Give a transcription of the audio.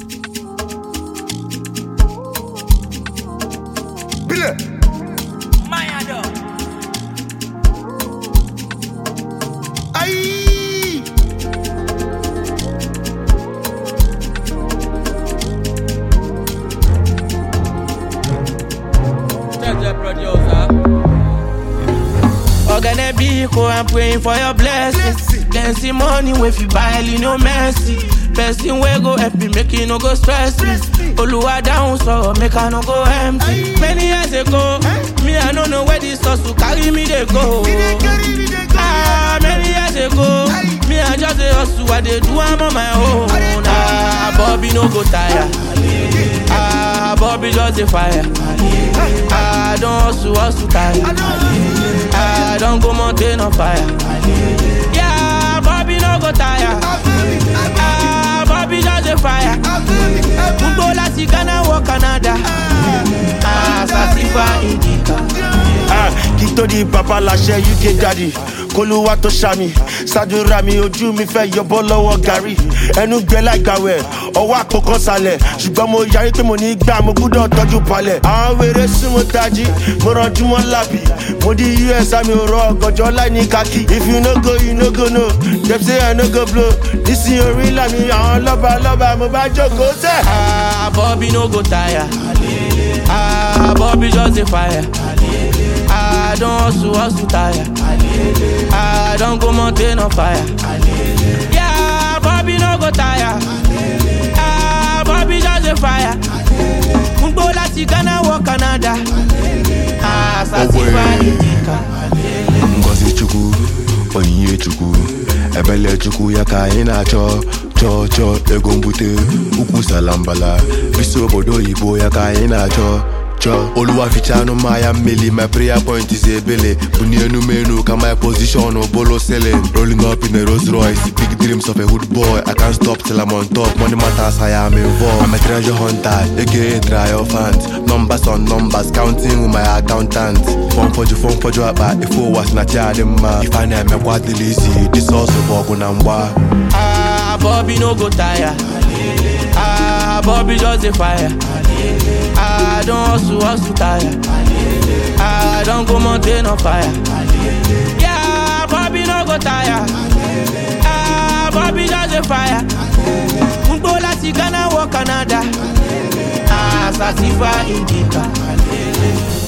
Bile. Mayado. Aïe. Jaja producer. Ogane Biko, I'm praying for your blessing. Then see money if you buy no mercy. Person way go help me, make you no go stress me. Oluwa down so make I no go empty. Many years ago, me I don't know where this hustle carry me they go. Many years ago, me I just a hustle, I dey do I'm on my own. Bobby no go tire. Bobby just a fire. I don't hustle tire. I don't go mountain on fire. Yeah, Bobby no go tire. Bobby just a fire. Mundo la Ghana or Canada. Sassifa Indica. Kito di papa lashe UK daddy. Koluwa to shami, sadura mi ojú mi fẹ́ yọbọ́ lọ́wọ́ gàrí. Ẹnu gbẹ láìgbàwẹ̀, ọwọ́ àpòkan sálẹ̀. Ṣùgbọ́n mo yarí pé mo ní gbà, mo gbúdọ̀ tọ́jú palẹ̀. Àwọn wèrè sún mo tají, mo rànjú mọ́ lábì. Mo di US àmì òrò ọ̀gànjọ́ láì ní kákì. If you no go, you no go no. Dem say I no go blow. Nísìnyí orí làmì àwọn lọ́ba mo bá jókòó sẹ́. Bobby no go tire. Bobby just a fire. I don't hustle tire. I don't go mountain on fire. Yeah, Bobby no go tire. Bobby just a fire. Mundo la Ghana or Canada. Sassifa Indica. Ngozi Chukwu, Onyinye Chukwu, Ebele Chukwu ya ka anyị na-achọ chọ ego mbute ukwu salambala bisi obodo oyibo ya ka anyị na-achọ Oluwa fichano maya mmeli. My prayer point is ebele Buni menu ka my position bolo selling. Rolling up in a Rolls Royce. Big dreams of a hood boy. I can't stop till I'm on top. Money matters, I am involved. I'm a treasure hunter, aka triumphant. Numbers on numbers, counting with my accountant. Phone for you about if I was not ma. If I never quite lazy, this also bogo namba. Bobby no go tire. Bobby just a fire. I don't hustle tire. I don't go mountain on fire. Yeah, Bobby no go tire. Bobby just a fire. Mundo la Ghana or Canada. Sassifa Indica.